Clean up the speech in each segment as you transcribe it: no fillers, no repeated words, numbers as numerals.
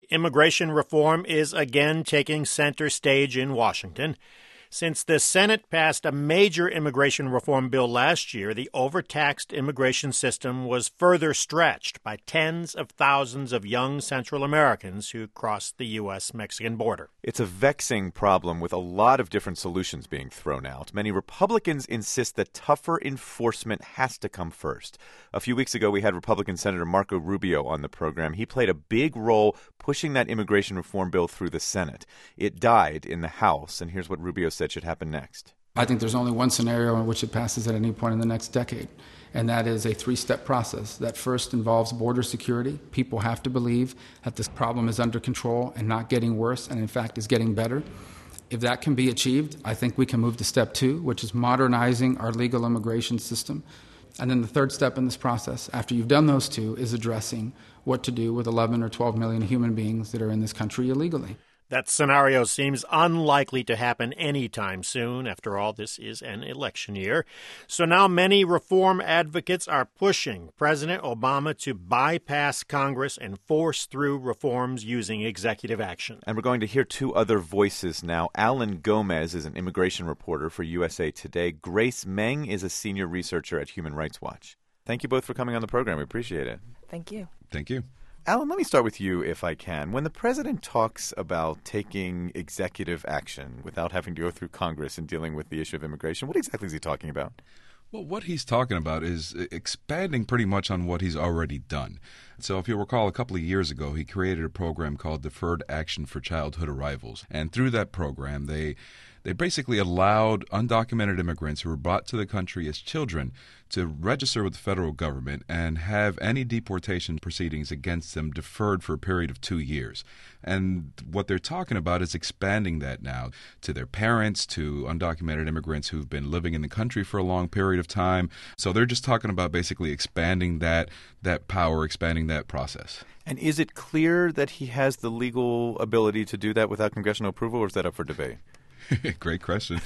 Immigration reform is again taking center stage in Washington. Since the Senate passed a major immigration reform bill last year, the overtaxed immigration system was further stretched by tens of thousands of young Central Americans who crossed the U.S.-Mexican border. It's a vexing problem with a lot of different solutions being thrown out. Many Republicans insist that tougher enforcement has to come first. A few weeks ago, we had Republican Senator Marco Rubio on the program. He played a big role pushing that immigration reform bill through the Senate. It died in the House, and here's what Rubio said should happen next. I think there's only one scenario in which it passes at any point in the next decade, and that is a three-step process. That first involves border security. People have to believe that this problem is under control and not getting worse, and in fact is getting better. If that can be achieved, I think we can move to step two, which is modernizing our legal immigration system. And then the third step in this process, after you've done those two, is addressing what to do with 11 or 12 million human beings that are in this country illegally. That scenario seems unlikely to happen anytime soon. After all, this is an election year. So now many reform advocates are pushing President Obama to bypass Congress and force through reforms using executive action. And we're going to hear two other voices now. Alan Gomez is an immigration reporter for USA Today. Grace Meng is a senior researcher at Human Rights Watch. Thank you both for coming on the program. We appreciate it. Thank you. Thank you. Alan, let me start with you, if I can. When the president talks about taking executive action without having to go through Congress and dealing with the issue of immigration, what exactly is he talking about? Well, what he's talking about is expanding pretty much on what he's already done. So if you recall, a couple of years ago, he created a program called Deferred Action for Childhood Arrivals. And through that program, they basically allowed undocumented immigrants who were brought to the country as children to register with the federal government and have any deportation proceedings against them deferred for a period of 2 years. And what they're talking about is expanding that now to their parents, to undocumented immigrants who've been living in the country for a long period of time. So they're just talking about basically expanding that power, expanding that process. And is it clear that he has the legal ability to do that without congressional approval, or is that up for debate? Great question.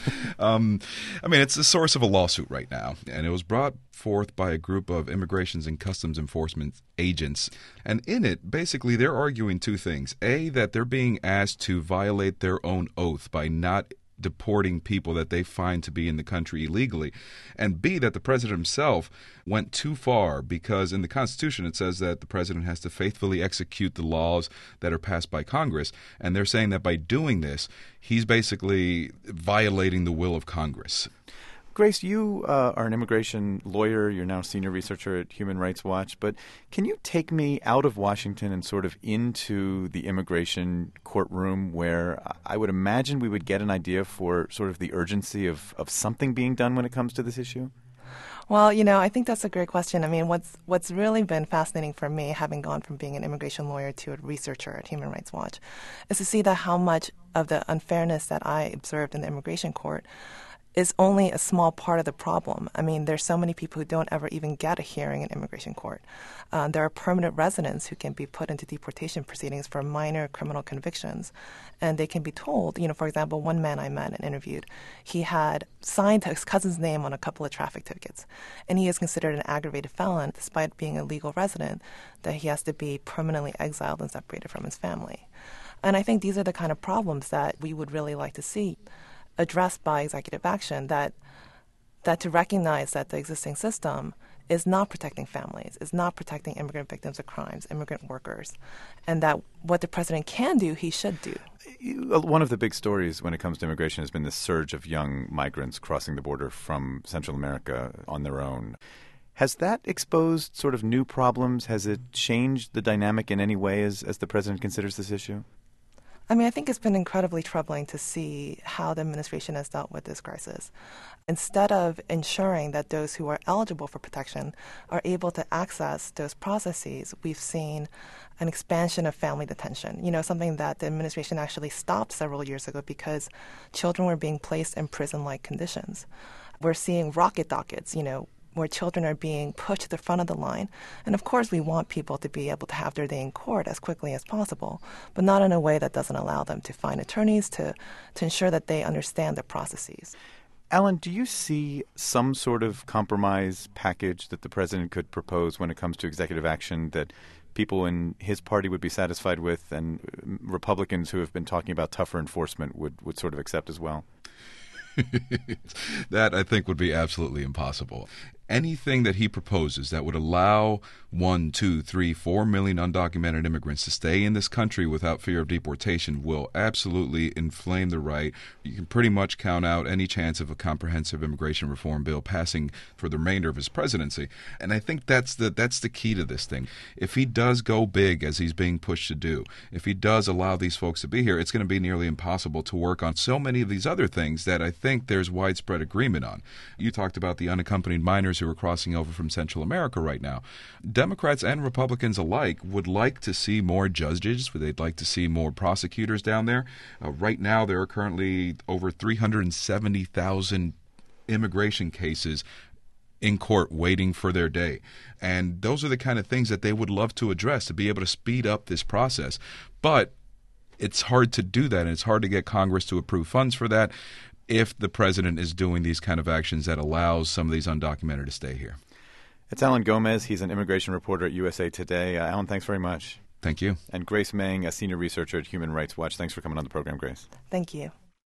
It's the source of a lawsuit right now, and it was brought forth by a group of Immigrations and Customs Enforcement agents. And in it, basically, they're arguing two things. A, that they're being asked to violate their own oath by not deporting people that they find to be in the country illegally, and B, that the president himself went too far, because in the Constitution it says that the president has to faithfully execute the laws that are passed by Congress, and they're saying that by doing this, he's basically violating the will of Congress. Grace, you are an immigration lawyer. You're now a senior researcher at Human Rights Watch. But can you take me out of Washington and sort of into the immigration courtroom, where I would imagine we would get an idea for sort of the urgency of something being done when it comes to this issue? Well, I think that's a great question. I mean, what's really been fascinating for me, having gone from being an immigration lawyer to a researcher at Human Rights Watch, is to see that how much of the unfairness that I observed in the immigration court is only a small part of the problem. I mean, there's so many people who don't ever even get a hearing in immigration court. There are permanent residents who can be put into deportation proceedings for minor criminal convictions, and they can be told, for example, one man I met and interviewed, he had signed his cousin's name on a couple of traffic tickets, and he is considered an aggravated felon despite being a legal resident, that he has to be permanently exiled and separated from his family. And I think these are the kind of problems that we would really like to see addressed by executive action, that to recognize that the existing system is not protecting families, is not protecting immigrant victims of crimes, immigrant workers, and that what the president can do, he should do. One of the big stories when it comes to immigration has been the surge of young migrants crossing the border from Central America on their own. Has that exposed sort of new problems? Has it changed the dynamic in any way as the president considers this issue? I mean, I think it's been incredibly troubling to see how the administration has dealt with this crisis. Instead of ensuring that those who are eligible for protection are able to access those processes, we've seen an expansion of family detention, something that the administration actually stopped several years ago because children were being placed in prison-like conditions. We're seeing rocket dockets, where children are being pushed to the front of the line. And of course, we want people to be able to have their day in court as quickly as possible, but not in a way that doesn't allow them to find attorneys to ensure that they understand the processes. Alan, do you see some sort of compromise package that the president could propose when it comes to executive action that people in his party would be satisfied with, and Republicans who have been talking about tougher enforcement would sort of accept as well? That, I think, would be absolutely impossible. Anything that he proposes that would allow 1, 2, 3, 4 million undocumented immigrants to stay in this country without fear of deportation will absolutely inflame the right. You can pretty much count out any chance of a comprehensive immigration reform bill passing for the remainder of his presidency. And I think that's the key to this thing. If he does go big, as he's being pushed to do, if he does allow these folks to be here, it's going to be nearly impossible to work on so many of these other things that I think there's widespread agreement on. You talked about the unaccompanied minors who are crossing over from Central America right now. Democrats and Republicans alike would like to see more judges. They'd like to see more prosecutors down there. Right now, there are currently over 370,000 immigration cases in court waiting for their day. And those are the kind of things that they would love to address, to be able to speed up this process. But it's hard to do that, and it's hard to get Congress to approve funds for that if the president is doing these kind of actions that allows some of these undocumented to stay here. It's Alan Gomez. He's an immigration reporter at USA Today. Alan, thanks very much. Thank you. And Grace Meng, a senior researcher at Human Rights Watch. Thanks for coming on the program, Grace. Thank you.